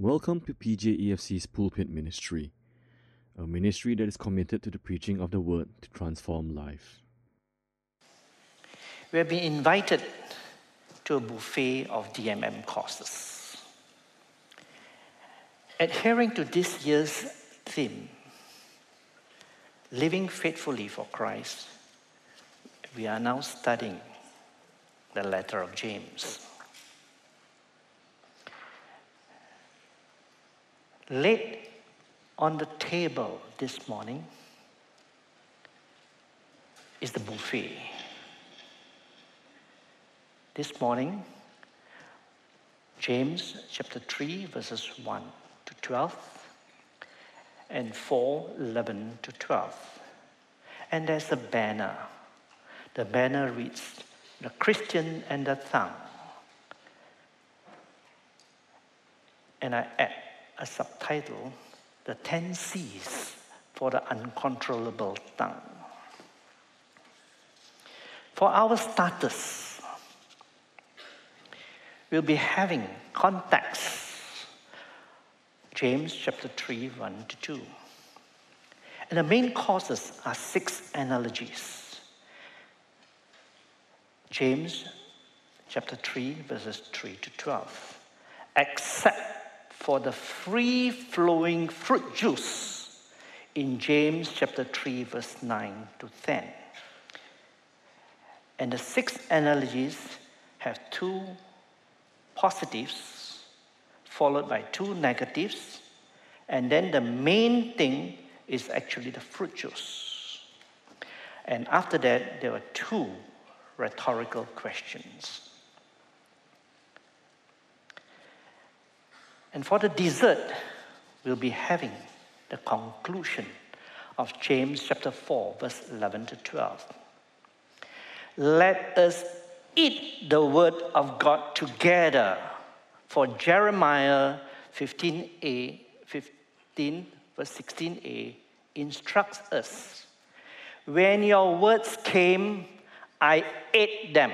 Welcome to PJEFC's Pulpit Ministry, a ministry that is committed to the preaching of the Word to transform life. We have been invited to a buffet of DMM courses. Adhering to this year's theme, Living Faithfully for Christ, we are now studying the letter of James. Laid on the table this morning is the buffet. This morning, James chapter 3, verses 1 to 12, and 4, 11 to 12. And there's a banner. The banner reads, "The Christian and the Tongue." And I add a subtitle, "The 10 C's for the Uncontrollable Tongue." For our starters, we'll be having context, James chapter 3, 1 to 2. And the main causes are 6 analogies. James chapter 3, verses 3 to 12. Except for the free-flowing fruit juice in James chapter 3, verse 9 to 10. And the 6 analogies have 2 positives followed by 2 negatives, and then the main thing is actually the fruit juice. And after that, there were 2 rhetorical questions. And for the dessert, we'll be having the conclusion of James chapter 4, verse 11 to 12. Let us eat the word of God together. For Jeremiah 15, verse 16a instructs us, "When your words came, I ate them."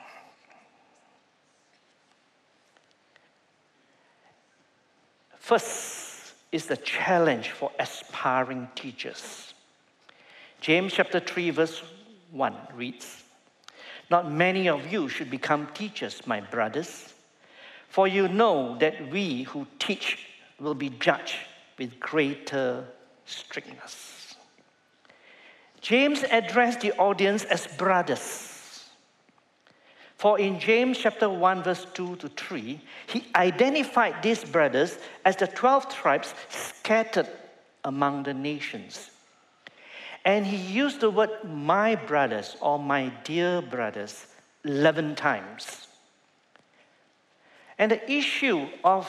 First is the challenge for aspiring teachers. James chapter 3, verse 1 reads, "Not many of you should become teachers, my brothers, for you know that we who teach will be judged with greater strictness." James addressed the audience as brothers. For in James chapter 1, verse 2 to 3, he identified these brothers as the 12 tribes scattered among the nations. And he used the word "my brothers" or "my dear brothers" 11 times. And the issue of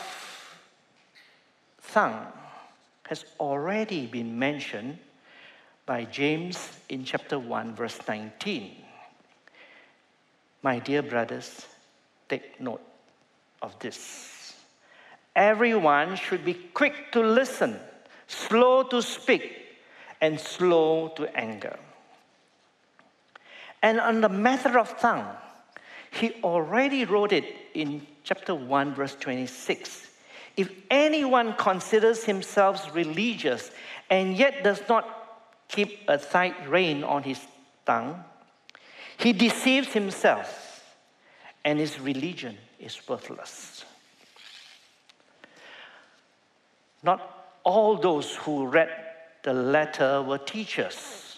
tongue has already been mentioned by James in chapter 1, verse 19. "My dear brothers, take note of this. Everyone should be quick to listen, slow to speak, and slow to anger." And on the matter of tongue, he already wrote it in chapter 1, verse 26. "If anyone considers himself religious and yet does not keep a tight rein on his tongue, he deceives himself, and his religion is worthless." Not all those who read the letter were teachers,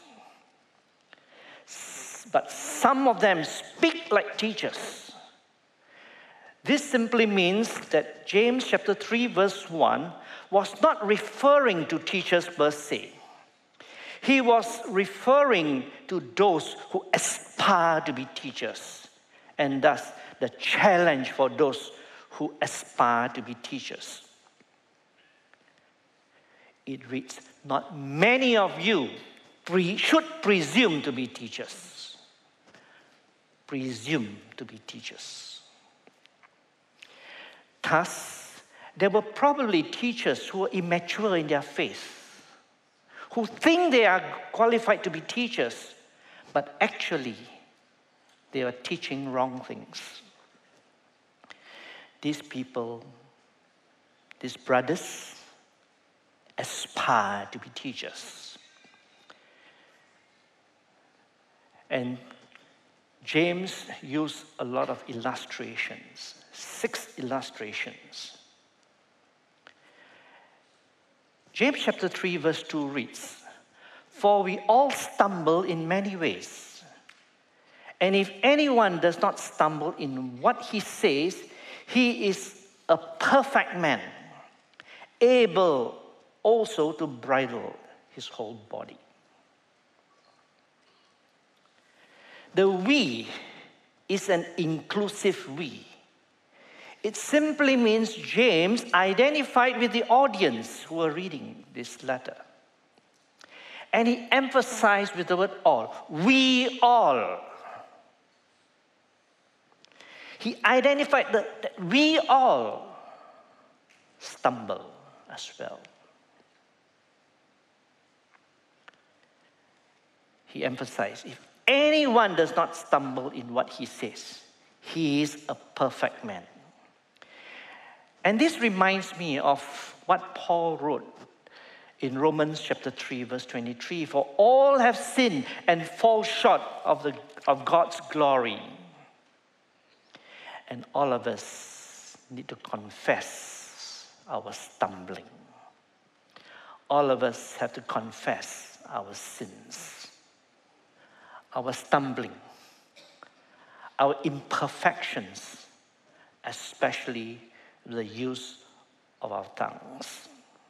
but some of them speak like teachers. This simply means that James chapter 3, verse 1 was not referring to teachers per se. He was referring to those who aspire to be teachers, and thus the challenge for those who aspire to be teachers. It reads, "Not many of you should presume to be teachers." Presume to be teachers. Thus, there were probably teachers who were immature in their faith, who think they are qualified to be teachers, but actually they are teaching wrong things. These people These brothers aspire to be teachers. And James used a lot of illustrations, 6 illustrations. James chapter 3 verse 2 reads, "For we all stumble in many ways. And if anyone does not stumble in what he says, he is a perfect man, able also to bridle his whole body." The we is an inclusive we. It simply means James identified with the audience who were reading this letter. And he emphasized with the word all. We all. He identified that we all stumble as well. He emphasized, if anyone does not stumble in what he says, he is a perfect man. And this reminds me of what Paul wrote in Romans chapter 3, verse 23. "For all have sinned and fall short of God's glory." And all of us need to confess our stumbling. All of us have to confess our sins, our stumbling, our imperfections, especially the use of our tongues.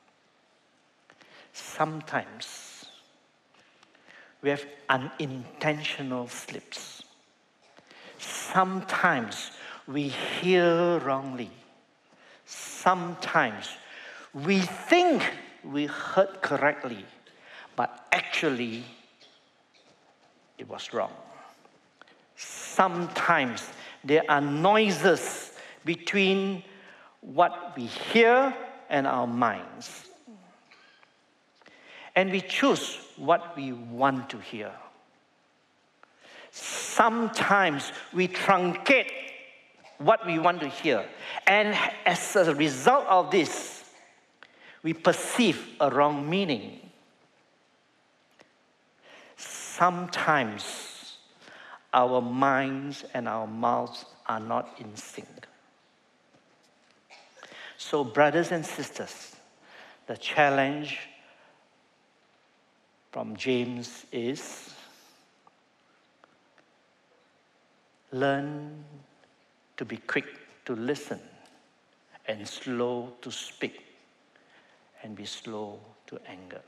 Sometimes we have unintentional slips. Sometimes we hear wrongly. Sometimes we think we heard correctly, but actually it was wrong. Sometimes there are noises between what we hear and our minds. And we choose what we want to hear. Sometimes we truncate what we want to hear. And as a result of this, we perceive a wrong meaning. Sometimes our minds and our mouths are not in sync. So, brothers and sisters, the challenge from James is learn to be quick to listen and slow to speak and be slow to anger.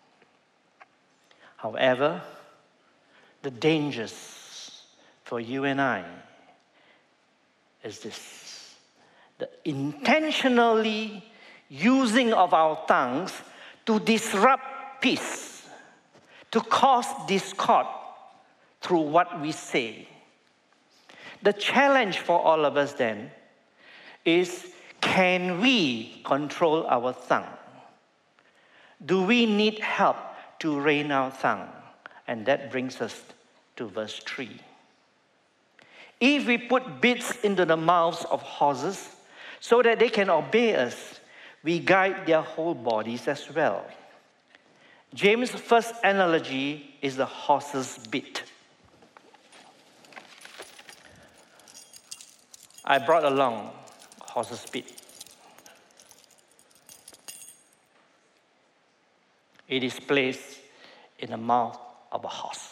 However, the dangers for you and I is this: the intentionally using of our tongues to disrupt peace, to cause discord through what we say. The challenge for all of us then is, can we control our tongue? Do we need help to rein our tongue? And that brings us to verse 3. If we put bits into the mouths of horses so that they can obey us, we guide their whole bodies as well. James' first analogy is the horse's bit. I brought along horse's bit. It is placed in the mouth of a horse.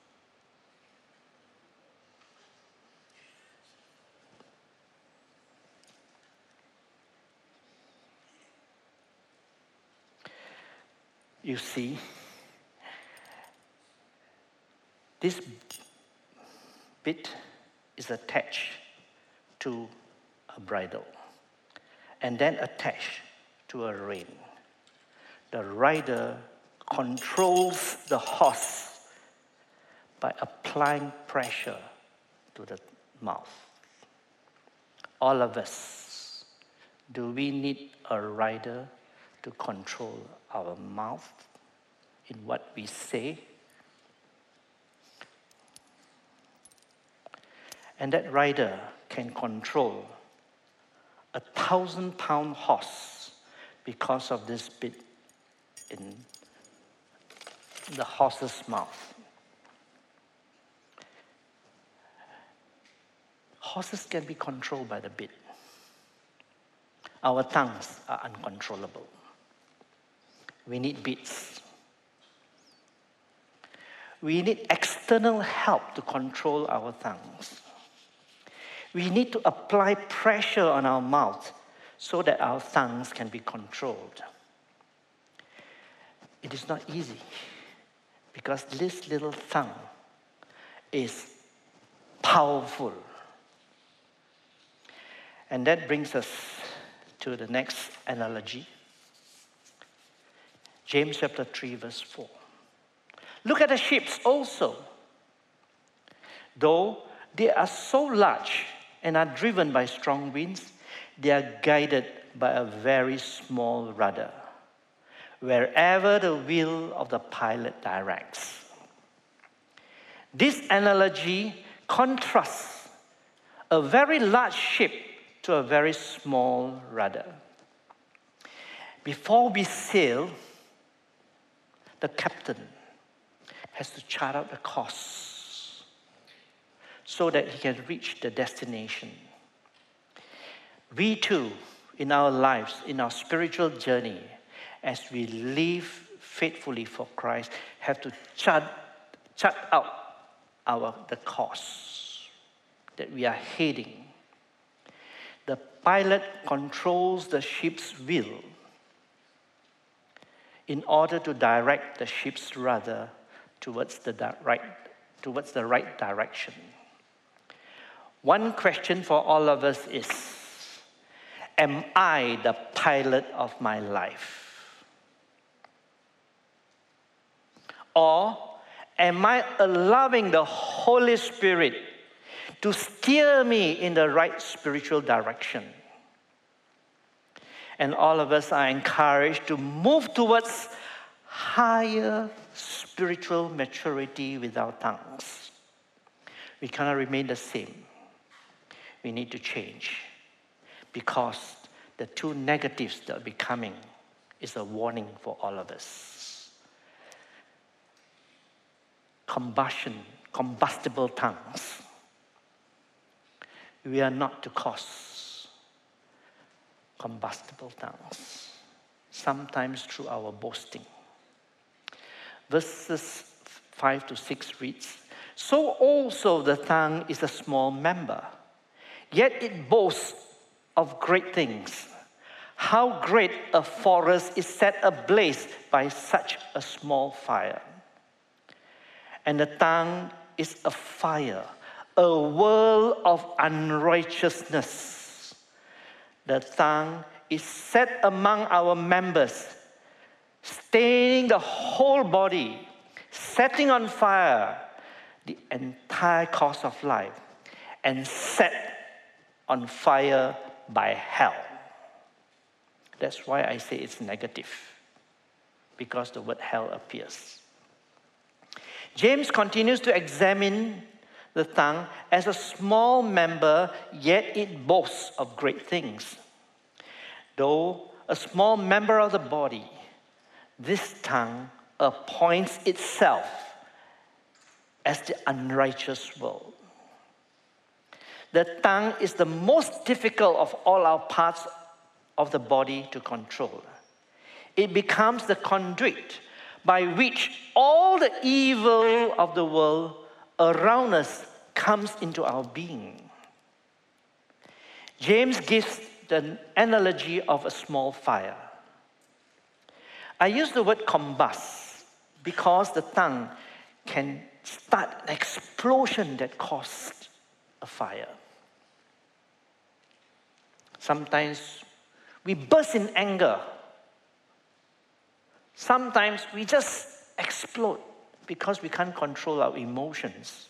You see, this bit is attached to a bridle and then attached to a rein. The rider controls the horse by applying pressure to the mouth. All of us, do we need a rider to control our mouth in what we say? And that rider can control a 1,000-pound horse because of this bit in the horse's mouth. Horses can be controlled by the bit. Our tongues are uncontrollable. We need bits. We need external help to control our tongues. We need to apply pressure on our mouth so that our tongues can be controlled. It is not easy because this little tongue is powerful. And that brings us to the next analogy. James chapter 3, verse 4. Look at the ships also. Though they are so large and are driven by strong winds, they are guided by a very small rudder, wherever the will of the pilot directs. This analogy contrasts a very large ship to a very small rudder. Before we sail, the captain has to chart out the course so that he can reach the destination. We too, in our lives, in our spiritual journey, as we live faithfully for Christ, have to chart out the course that we are heading. The pilot controls the ship's wheel in order to direct the ship's rudder towards the right direction. One question for all of us is, am I the pilot of my life? Or am I allowing the Holy Spirit to steer me in the right spiritual direction? And all of us are encouraged to move towards higher spiritual maturity with our tongues. We cannot remain the same. We need to change, because the two negatives that will be coming is a warning for all of us. Combustible tongues. We are not to cause combustible tongues, sometimes through our boasting. Verses 5 to 6 reads, so also the tongue is a small member, yet it boasts of great things. How great a forest is set ablaze by such a small fire. And the tongue is a fire, a whirl of unrighteousness. The tongue is set among our members, staining the whole body, setting on fire the entire course of life, and set on fire by hell. That's why I say it's negative, because the word hell appears. James continues to examine the tongue as a small member, yet it boasts of great things. Though a small member of the body, this tongue appoints itself as the unrighteous world. The tongue is the most difficult of all our parts of the body to control. It becomes the conduit by which all the evil of the world around us comes into our being. James gives the analogy of a small fire. I use the word combust because the tongue can start an explosion that caused a fire. Sometimes we burst in anger. Sometimes we just explode because we can't control our emotions.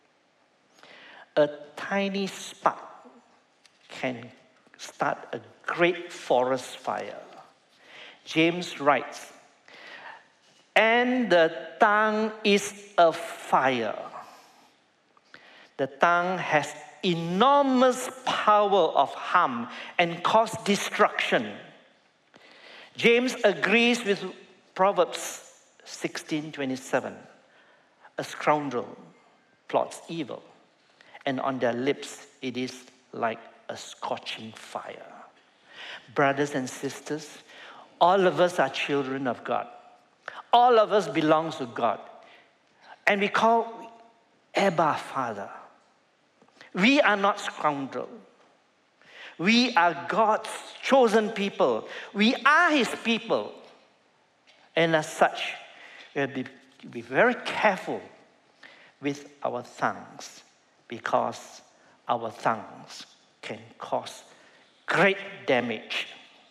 A tiny spark can start a great forest fire. James writes, and the tongue is a fire. The tongue has enormous power of harm and cause destruction. James agrees with Proverbs 16:27. A scoundrel plots evil, and on their lips it is like a scorching fire. Brothers and sisters, all of us are children of God. All of us belong to God. And we call Abba Father. We are not scoundrels. We are God's chosen people. We are His people. And as such, we have to be very careful with our tongues, because our tongues can cause great damage.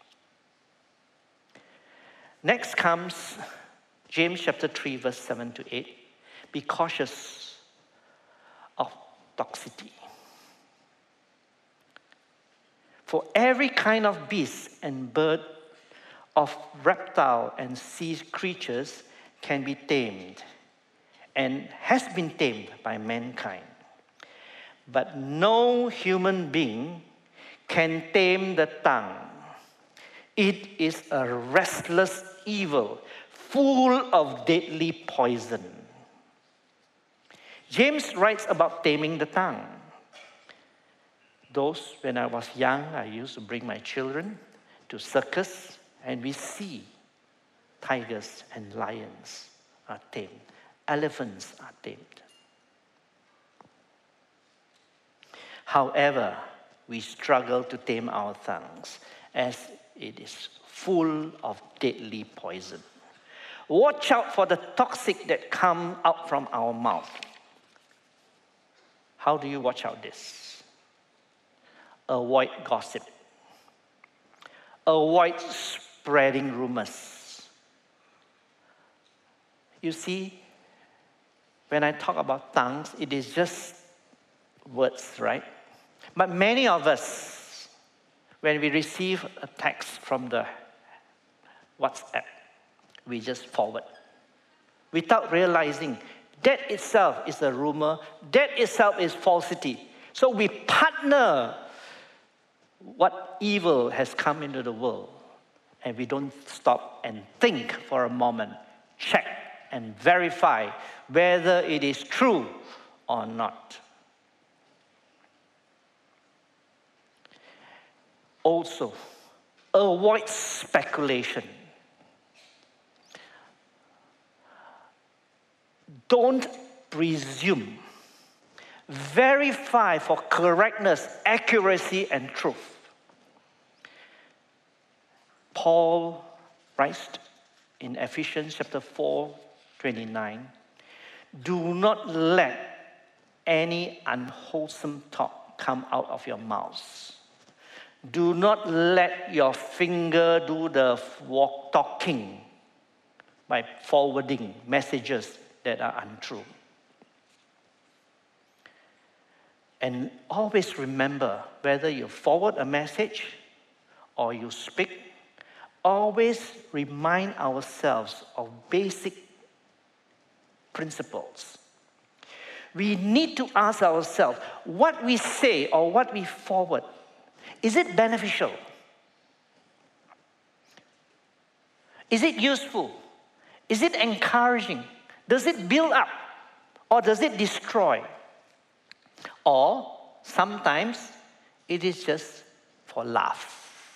Next comes James chapter 3, verse 7 to 8. Be cautious of toxicity. For every kind of beast and bird, of reptile and sea creatures can be tamed and has been tamed by mankind. But no human being can tame the tongue. It is a restless evil, full of deadly poison. James writes about taming the tongue. When I was young, I used to bring my children to circus, and we see tigers and lions are tamed. Elephants are tamed. However, we struggle to tame our tongues, as it is full of deadly poison. Watch out for the toxic that come out from our mouth. How do you watch out this? Avoid gossip. Avoid spreading rumors. You see, when I talk about tongues, it is just words, right? But many of us, when we receive a text from the WhatsApp, we just forward without realizing that itself is a rumor, that itself is falsity. So we partner what evil has come into the world, and we don't stop and think for a moment, check and verify whether it is true or not. Also, avoid speculation. Don't presume. Verify for correctness, accuracy, and truth. Paul writes in Ephesians chapter 4:29, do not let any unwholesome talk come out of your mouths. Do not let your finger do the talking by forwarding messages that are untrue. And always remember, whether you forward a message or you speak, always remind ourselves of basic principles. We need to ask ourselves, what we say or what we forward, is it beneficial? Is it useful? Is it encouraging? Does it build up? Or does it destroy? Or sometimes it is just for laugh.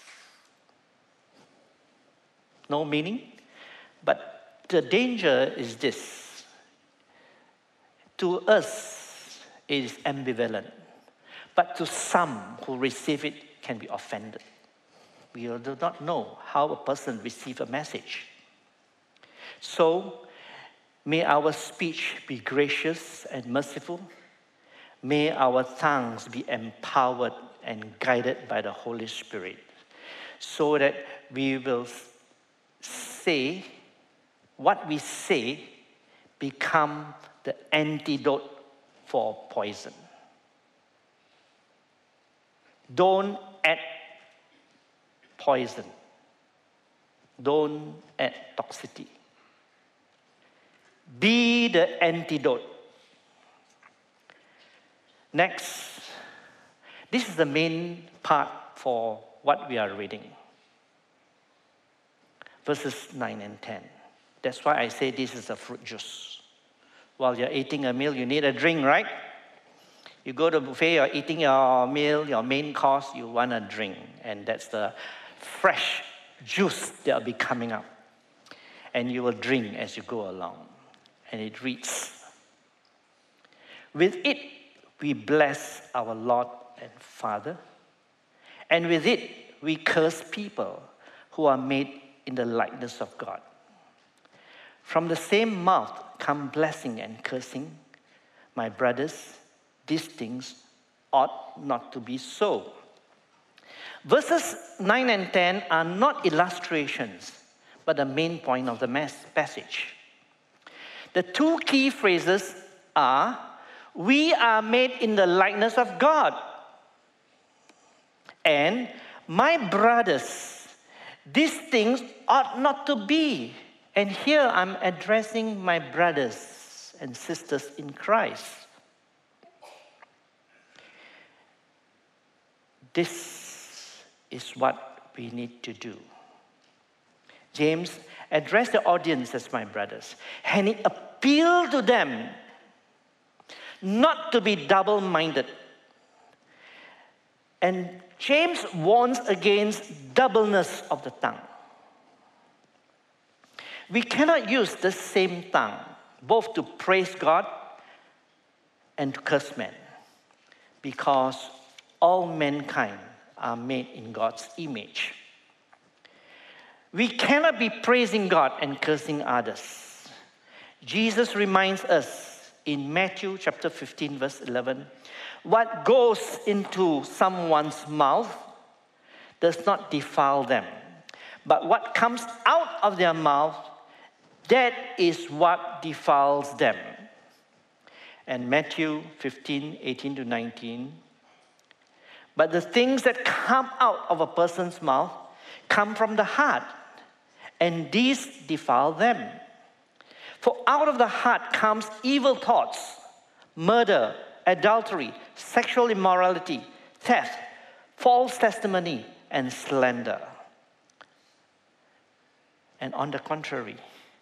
No meaning. But the danger is this. To us, it is ambivalent. But to some who receive it can be offended. We do not know how a person receives a message. So, may our speech be gracious and merciful. May our tongues be empowered and guided by the Holy Spirit, so that we will say, what we say become the antidote for poison. Don't add poison. Don't add toxicity. Be the antidote. Next, this is the main part for what we are reading. verses 9 and 10. That's why I say this is a fruit juice. While you're eating a meal, you need a drink, right? You go to a buffet, you're eating your meal, your main course, you want a drink. And that's the fresh juice that will be coming up. And you will drink as you go along. And it reads, with it we bless our Lord and Father, and with it we curse people who are made in the likeness of God. From the same mouth come blessing and cursing. My brothers, these things ought not to be so. Verses 9 and 10 are not illustrations, but the main point of the passage. The two key phrases are, we are made in the likeness of God, and my brothers, these things ought not to be. And here I'm addressing my brothers and sisters in Christ. This is what we need to do. James addressed the audience as my brothers, and he appealed to them not to be double-minded. And James warns against doubleness of the tongue. We cannot use the same tongue, both to praise God and to curse men, because all mankind are made in God's image. We cannot be praising God and cursing others. Jesus reminds us in Matthew chapter 15, verse 11, what goes into someone's mouth does not defile them, but what comes out of their mouth, that is what defiles them. And Matthew 15, 18 to 19, but the things that come out of a person's mouth come from the heart, and these defile them. For out of the heart comes evil thoughts, murder, adultery, sexual immorality, theft, false testimony, and slander. And on the contrary,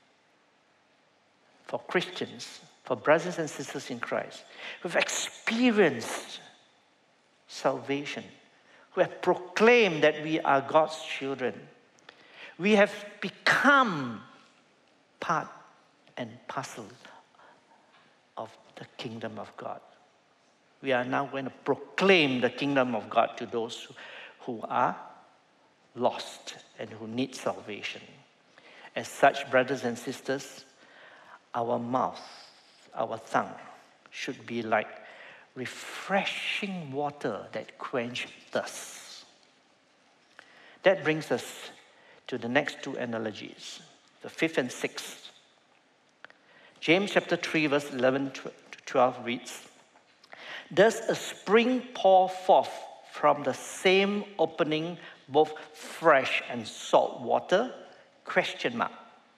for Christians, for brothers and sisters in Christ, who've experienced salvation, who have proclaimed that we are God's children, we have become part and parcel of the kingdom of God. We are now going to proclaim the kingdom of God to those who are lost and who need salvation. As such, brothers and sisters, our mouth, our tongue, should be like refreshing water that quenches thirst. That brings us to the next two analogies, the fifth and sixth. James chapter 3, verse 11 to 12 reads, does a spring pour forth from the same opening both fresh and salt water? Question mark.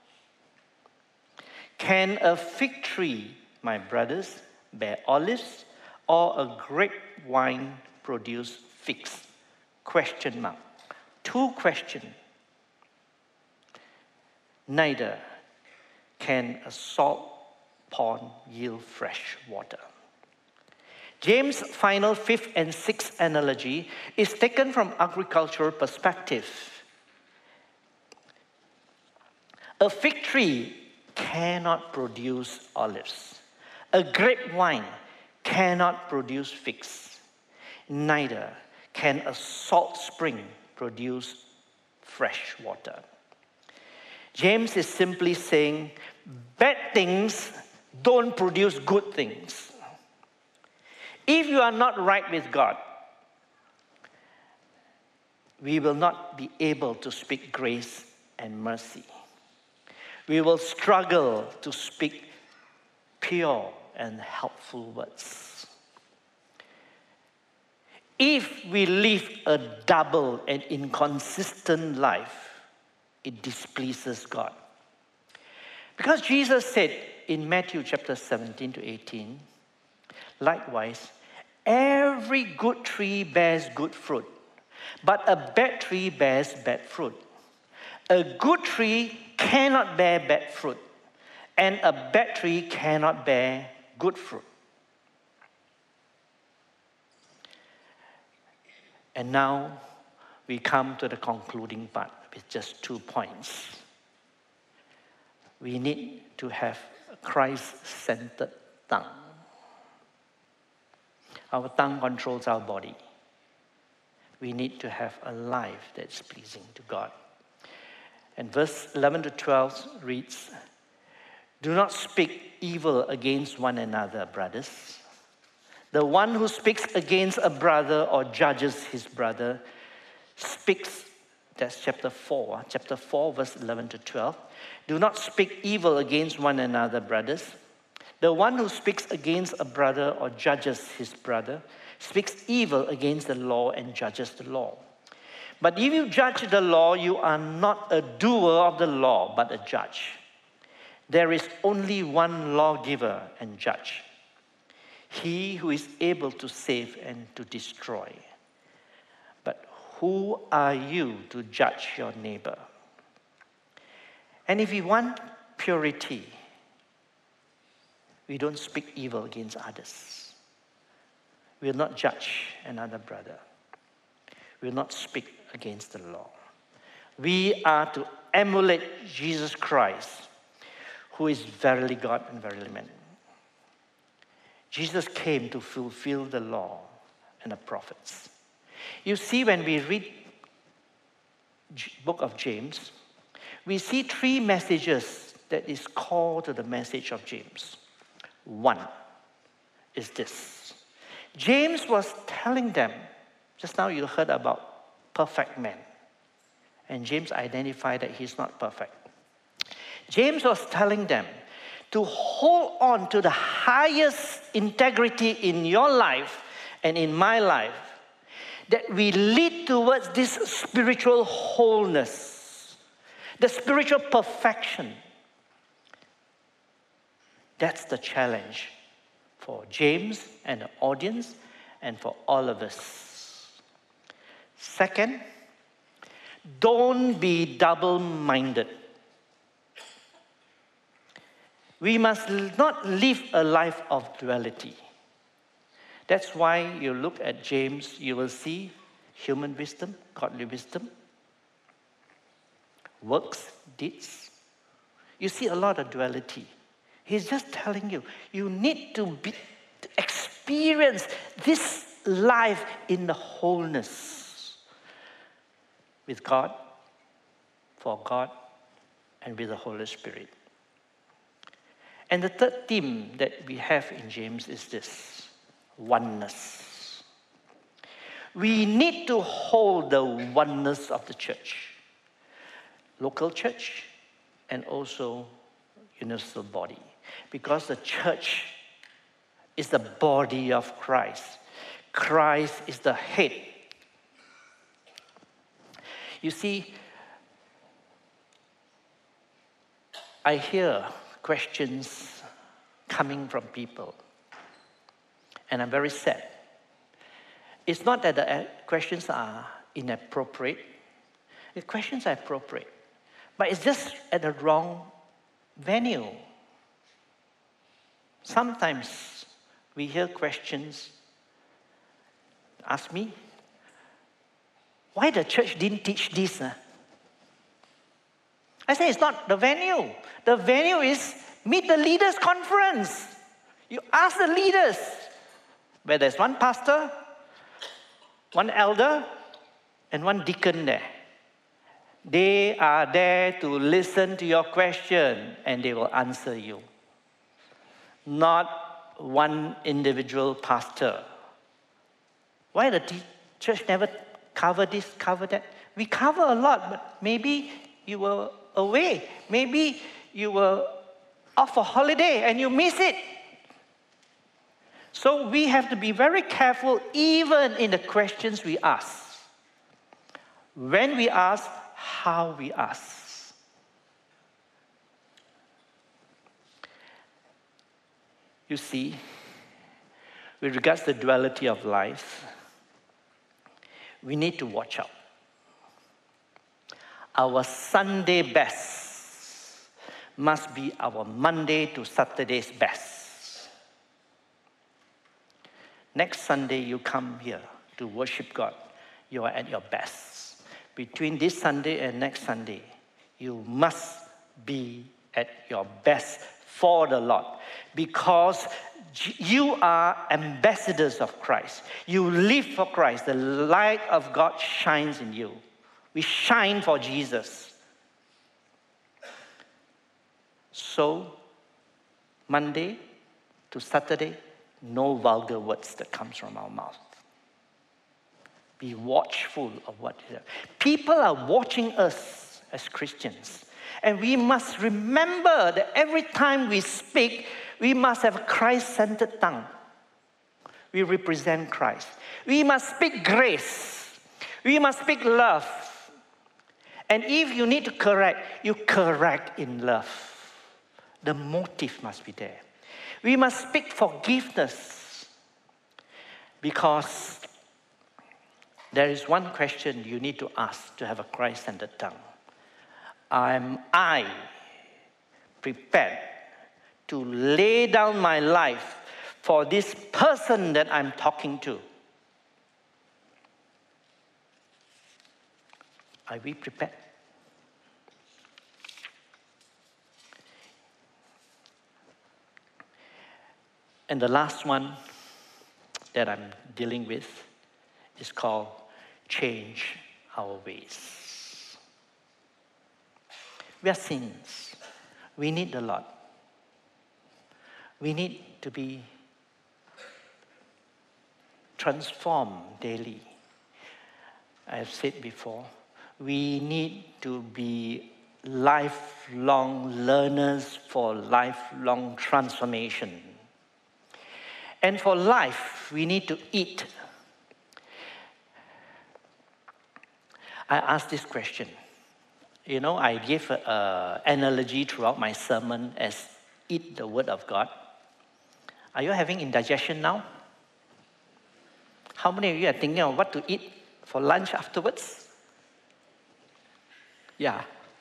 Can a fig tree, my brothers, bear olives, or a grapevine produce figs? Question mark. Two questions. Neither can a salt pond yield fresh water. James' final fifth and sixth analogy is taken from agricultural perspective. A fig tree cannot produce olives. A grapevine cannot produce figs. Neither can a salt spring produce fresh water. James is simply saying, bad things don't produce good things. If you are not right with God, we will not be able to speak grace and mercy. We will struggle to speak pure and helpful words. If we live a double and inconsistent life, it displeases God. Because Jesus said in Matthew chapter 17 to 18, likewise, every good tree bears good fruit, but a bad tree bears bad fruit. A good tree cannot bear bad fruit, and a bad tree cannot bear good fruit. And now we come to the concluding part with just 2 points. We need to have a Christ-centered tongue. Our tongue controls our body. We need to have a life that's pleasing to God. And verse 11 to 12 reads, "Do not speak evil against one another, brothers. The one who speaks against a brother or judges his brother speaks," that's chapter 4, verse 11 to 12. "Do not speak evil against one another, brothers. The one who speaks against a brother or judges his brother speaks evil against the law and judges the law. But if you judge the law, you are not a doer of the law, but a judge. There is only one lawgiver and judge, he who is able to save and to destroy. But who are you to judge your neighbor? And if we want purity, we don't speak evil against others. We will not judge another brother. We will not speak against the law. We are to emulate Jesus Christ, who is verily God and verily man. Jesus came to fulfill the law and the prophets. You see, when we read book of James, we see 3 messages that is called to the message of James. One is this. James was telling them, just now you heard about perfect man. And James identified that he's not perfect. James was telling them to hold on to the highest integrity in your life and in my life, that we lead towards this spiritual wholeness, the spiritual perfection. That's the challenge for James and the audience and for all of us. Second, don't be double-minded. We must not live a life of duality. That's why you look at James, you will see human wisdom, godly wisdom, works, deeds. You see a lot of duality. He's just telling you, you need to experience this life in the wholeness with God, for God, and with the Holy Spirit. And the third theme that we have in James is this: oneness. We need to hold the oneness of the church, local church, and also universal body, because the church is the body of Christ. Christ is the head. You see, I hear questions coming from people, and I'm very sad. It's not that the questions are inappropriate. The questions are appropriate, but it's just at the wrong venue. Sometimes we hear questions, ask me, why the church didn't teach this? I say it's not the venue. The venue is meet the leaders conference. You ask the leaders, where there's one pastor, one elder, and one deacon there. They are there to listen to your question and they will answer you. Not one individual pastor. Why the church never cover this, cover that? We cover a lot, but maybe you were away. Maybe you were off for holiday and you miss it. So we have to be very careful even in the questions we ask. When we ask, how we ask. You see, with regards to the duality of life, we need to watch out. Our Sunday best must be our Monday to Saturday's best. Next Sunday, you come here to worship God. You are at your best. Between this Sunday and next Sunday, you must be at your best for the Lord, because you are ambassadors of Christ. You live for Christ. The light of God shines in you. We shine for Jesus. So, Monday to Saturday, no vulgar words that comes from our mouth. Be watchful of what you do. People are watching us as Christians. And we must remember that every time we speak, we must have a Christ-centered tongue. We represent Christ. We must speak grace. We must speak love. And if you need to correct, you correct in love. The motive must be there. We must speak forgiveness, because there is one question you need to ask to have a Christ-centered tongue. Am I prepared to lay down my life for this person that I'm talking to? Are we prepared? And the last one that I'm dealing with is called change our ways. We are sinners. We need the Lord. We need to be transformed daily. I have said before, we need to be lifelong learners for lifelong transformation. And for life, we need to eat. I asked this question. You know, I gave an analogy throughout my sermon as eat the Word of God. Are you having indigestion now? How many of you are thinking of what to eat for lunch afterwards? Yeah.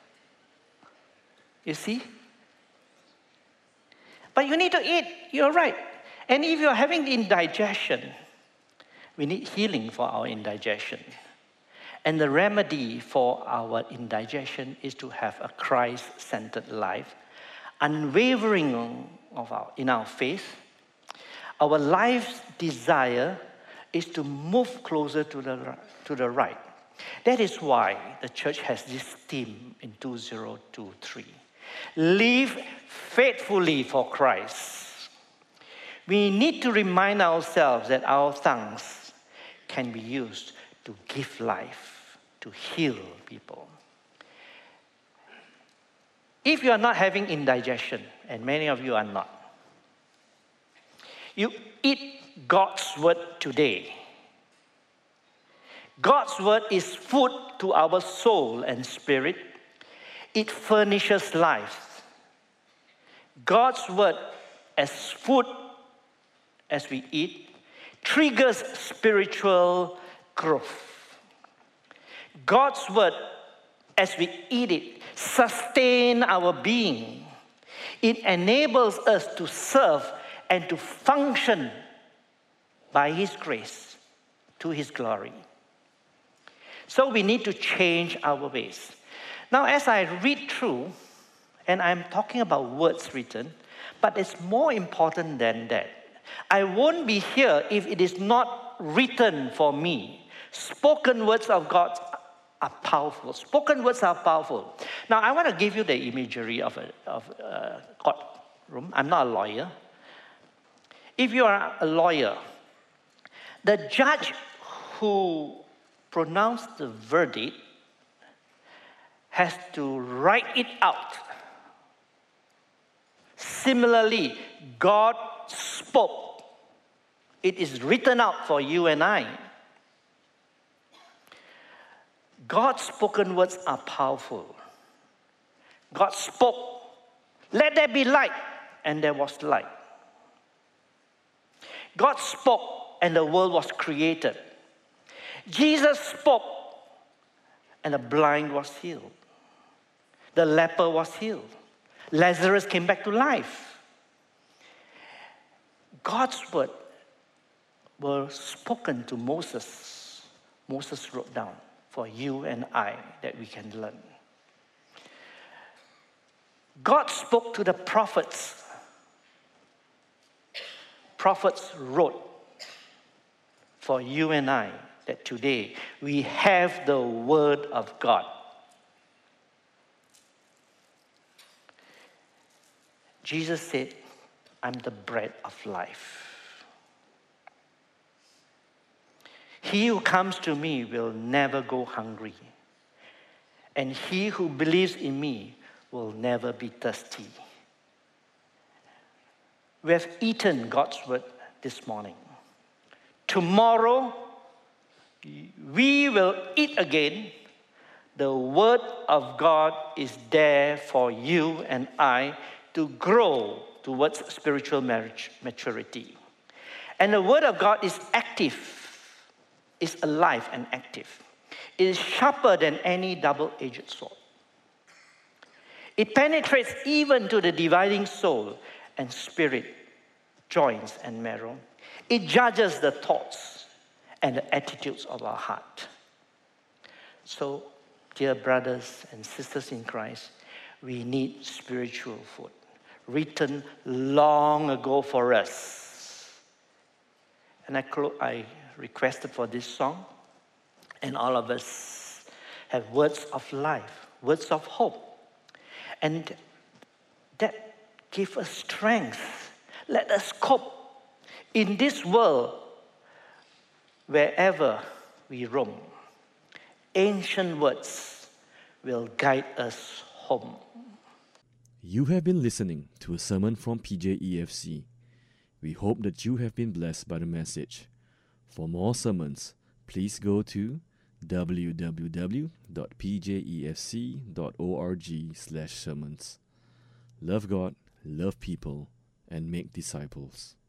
You see? But you need to eat, you're right. And if you're having indigestion, we need healing for our indigestion. And the remedy for our indigestion is to have a Christ-centered life, unwavering in our faith. Our life's desire is to move closer to the right. That is why the church has this theme in 2023. Live faithfully for Christ. We need to remind ourselves that our tongues can be used to give life, to heal people. If you are not having indigestion, and many of you are not, you eat God's word today. God's word is food to our soul and spirit. It furnishes life. God's word as food as we eat triggers spiritual growth. God's word, as we eat it, sustains our being. It enables us to serve and to function by His grace to His glory. So we need to change our ways. Now, as I read through, and I'm talking about words written, but it's more important than that. I won't be here if it is not written for me. Spoken words of God are powerful. Spoken words are powerful. Now, I want to give you the imagery of a courtroom. I'm not a lawyer. If you are a lawyer, the judge who pronounced the verdict has to write it out. Similarly, God spoke. It is written out for you and I. God's spoken words are powerful. God spoke, "Let there be light," and there was light. God spoke, and the world was created. Jesus spoke, and the blind was healed. The leper was healed. Lazarus came back to life. God's word were spoken to Moses. Moses wrote down for you and I that we can learn. God spoke to the prophets. Prophets wrote for you and I that today we have the word of God. Jesus said, I'm the bread of life. He who comes to me will never go hungry, and he who believes in me will never be thirsty. We have eaten God's word this morning. Tomorrow, we will eat again. The word of God is there for you and I to grow towards spiritual maturity. And the word of God is active, is alive and active. It is sharper than any double-edged sword. It penetrates even to the dividing soul and spirit, joints and marrow. It judges the thoughts and the attitudes of our heart. So, dear brothers and sisters in Christ, we need spiritual food, written long ago for us. And I requested for this song, and all of us have words of life, words of hope. And that gives us strength. Let us cope in this world wherever we roam. Ancient words will guide us home. You have been listening to a sermon from PJEFC. We hope that you have been blessed by the message. For more sermons, please go to www.pjefc.org/sermons. Love God, love people, and make disciples.